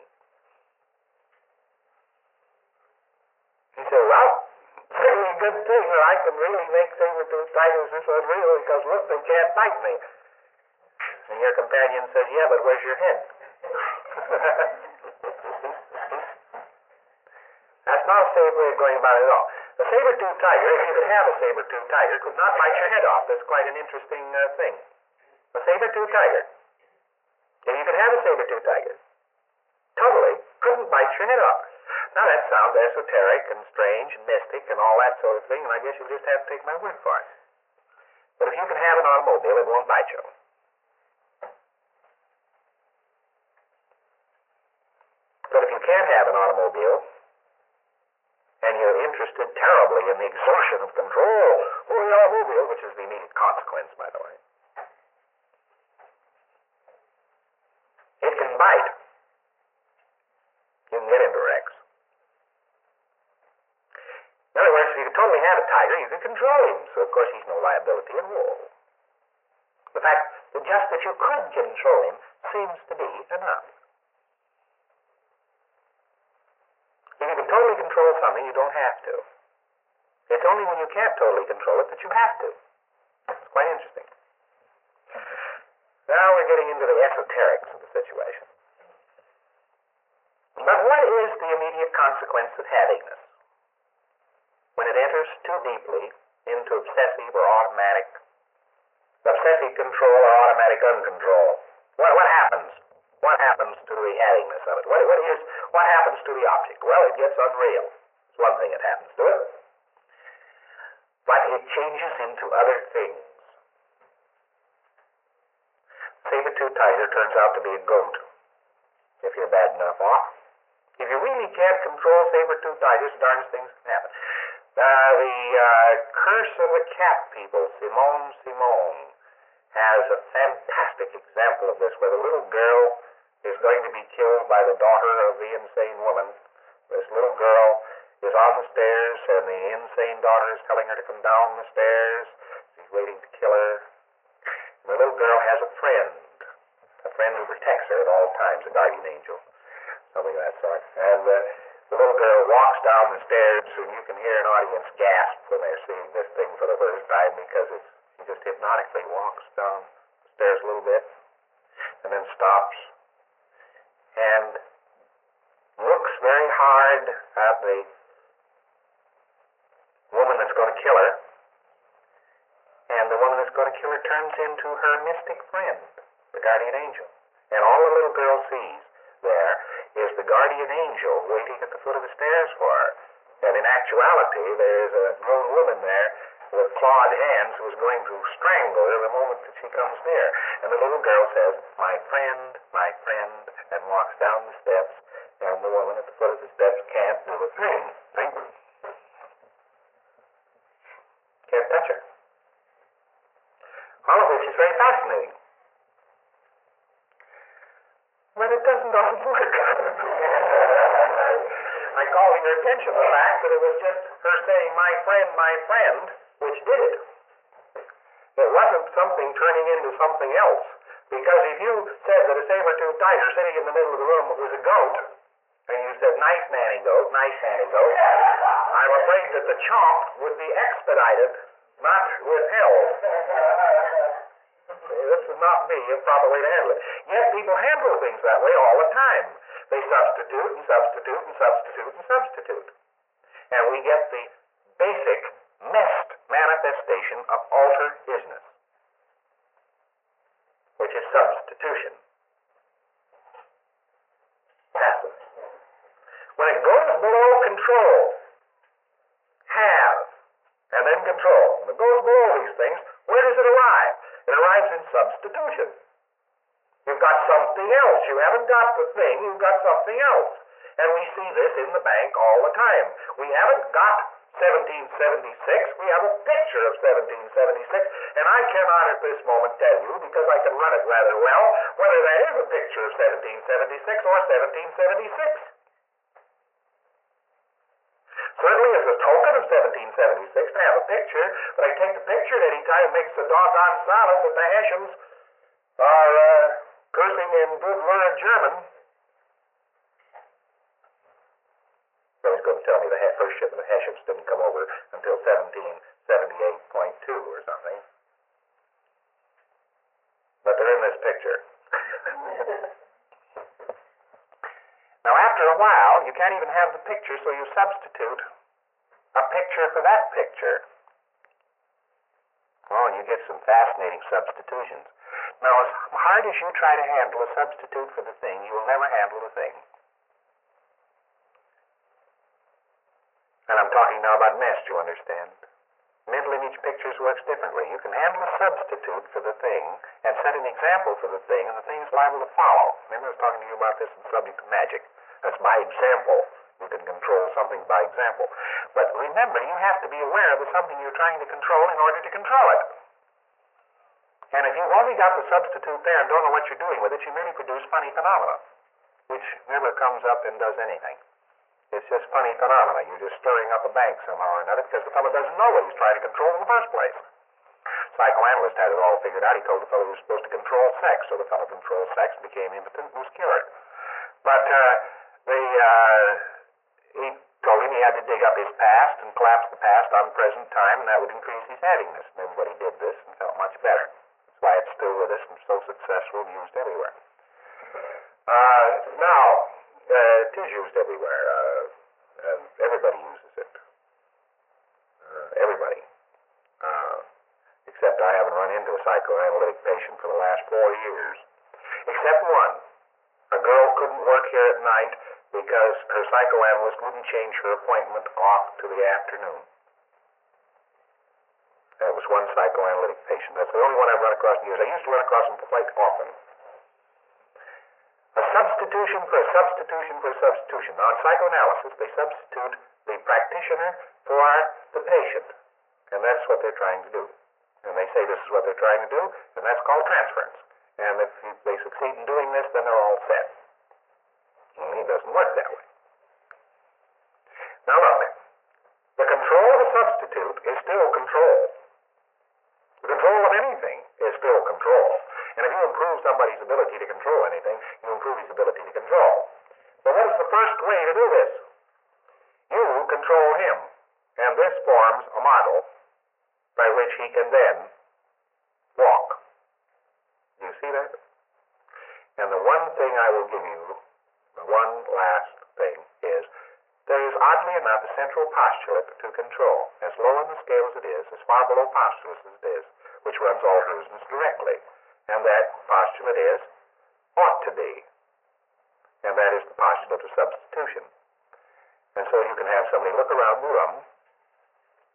He said, well, it's really a good thing that I can really make saber-tooth tigers this unreal because look, they can't bite me. And your companion says, yeah, but where's your head? That's not a safe way of going about it at all. A saber-tooth tiger, if you could have a saber-tooth tiger, could not bite your head off. That's quite an interesting thing. A saber-tooth tiger, if you could have a saber-tooth tiger, totally couldn't bite your head off. Now that sounds esoteric and strange and mystic and all that sort of thing, and I guess you'll just have to take my word for it. But if you can have an automobile, it won't bite you. But if you can't have an automobile, and you're interested terribly in the exertion of control over the automobile, which is the immediate consequence, by the way, it can bite. You can get into wrecks. In other words, if you can totally have a tiger, you can control him. So, of course, he's no liability at all. The fact that just that you could control him seems to be enough. If you can totally control something, you don't have to. It's only when you can't totally control it that you have to. It's quite interesting. Now we're getting into the esoterics of the situation. But what is the immediate consequence of havingness? When it enters too deeply into obsessive control or automatic uncontrol, what happens? What happens to the havingness of it? What happens to the object? Well, it gets unreal. It's one thing that happens to it. But it changes into other things. Saber-tooth tiger turns out to be a goat, if you're bad enough off. If you really can't control saber-tooth tigers, the darndest things can happen. The Curse of the Cat people, Simone, has a fantastic example of this, where the little girl is going to be killed by the daughter of the insane woman. This little girl is on the stairs, and the insane daughter is telling her to come down the stairs. She's waiting to kill her. And the little girl has a friend who protects her at all times, a guardian angel, something of that sort. And the little girl walks down the stairs, and you can hear an audience gasp when they're seeing this thing for the first time, because she just hypnotically walks down the stairs a little bit, and then stops, and looks very hard at the woman that's going to kill her, and the woman that's going to kill her turns into her mystic friend, the guardian angel. And all the little girl sees there is the guardian angel waiting at the foot of the stairs for her. And in actuality, there's a grown woman there with clawed hands who is going to strangle her the moment that she comes near. And the little girl says, my friend, and walks down the steps, and the woman at the foot of the steps can't do a thing. See? Can't touch her. All of which is very fascinating. But it doesn't always work. I called your attention to the fact that it was just her saying, my friend, which did it. It wasn't something turning into something else. Because if you said that a saber-toothed tiger sitting in the middle of the room was a goat, and you said, nice nanny goat, I'm afraid that the chomp would be expedited, not withheld. This would not be a proper way to handle it. Yet people handle things that way all the time. They substitute and substitute and substitute and substitute. And we get the basic messed manifestation of alter-isness, which is substitution. Passive. When it goes below control, have, and then control. When it goes below these things, where does it arrive? It arrives in substitution. You've got something else. You haven't got the thing, you've got something else. And we see this in the bank all the time. We haven't got 1776, we have a picture of 1776, and I cannot at this moment tell you, because I can run it rather well, whether that is a picture of 1776 or 1776. Certainly as a token of 1776 to have a picture, but I take the picture at any time it makes so doggone solid that the Hessians are cursing in good lurid German. Somebody's going to tell me the first shipment of Hessians didn't come over until 1778.2 or something. But they're in this picture. Now, after a while, you can't even have the picture, so you substitute a picture for that picture. Oh, and you get some fascinating substitutions. Now, as hard as you try to handle a substitute for the thing, you will never handle the thing. And I'm talking now about mess, you understand. Mental image pictures works differently. You can handle a substitute for the thing and set an example for the thing, and the thing is liable to follow. Remember I was talking to you about this in the subject of magic. That's by example. You can control something by example. But remember, you have to be aware of the something you're trying to control in order to control it. And if you've only got the substitute there and don't know what you're doing with it, you merely produce funny phenomena, which never comes up and does anything. It's just funny phenomena. You're just stirring up a bank somehow or another because the fellow doesn't know what he's trying to control in the first place. Psychoanalyst had it all figured out. He told the fellow he was supposed to control sex, so the fellow controlled sex, became impotent, and was cured. But he told him he had to dig up his past and collapse the past on present time, and that would increase his happiness. And everybody did this and felt much better. That's why it's still with us and so successful and used everywhere. Now, it is used everywhere. And everybody uses it. Everybody. Except I haven't run into a psychoanalytic patient for the last 4 years. Except one. A girl couldn't work here at night because her psychoanalyst wouldn't change her appointment off to the afternoon. That was one psychoanalytic patient. That's the only one I've run across in years. I used to run across them quite often. A substitution for a substitution for a substitution. Now, in psychoanalysis, they substitute the practitioner for the patient. And that's what they're trying to do. And they say this is what they're trying to do, and that's called transference. And if they succeed in doing this, then they're all set. And it doesn't work that way. Now, look. The control of a substitute is still control. The control of anything is still control. And if you improve somebody's ability to control anything, you improve his ability to control. So what is the first way to do this? You control him. And this forms a model by which he can then walk. Do you see that? And the one thing I will give you, the one last thing, is there is oddly enough a central postulate to control. As low on the scale as it is, as far below postulates as it is, which runs all business directly. And that postulate is, ought to be. And that is the postulate of substitution. And so you can have somebody look around the room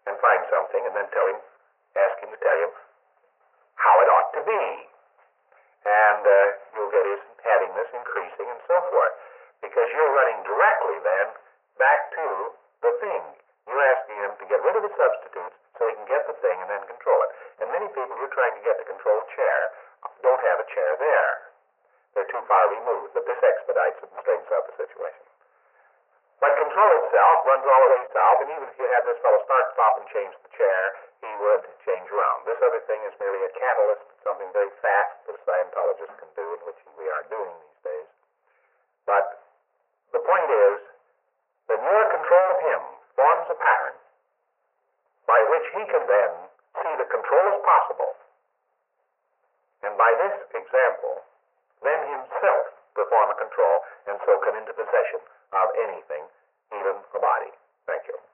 and find something and then ask him to tell you how it ought to be. And you'll get his havingness increasing and so forth, because you're running directly then back to the thing. You're asking him to get rid of the substitutes so he can get the thing and then control it. And many people who are trying to get to control a chair don't have a chair there. They're too far removed, but this expedites it and straightens out the situation. But control itself runs all the way south, and even if you had this fellow start, stop, and change the chair, he would change around. This other thing is merely a catalyst, something very fast that a Scientologist can do, and which we are doing these days. But the point is that your control of him forms a pattern by which he can then see that control is possible, and by this example, then himself perform a control, and so come into possession of anything, even a body. Thank you.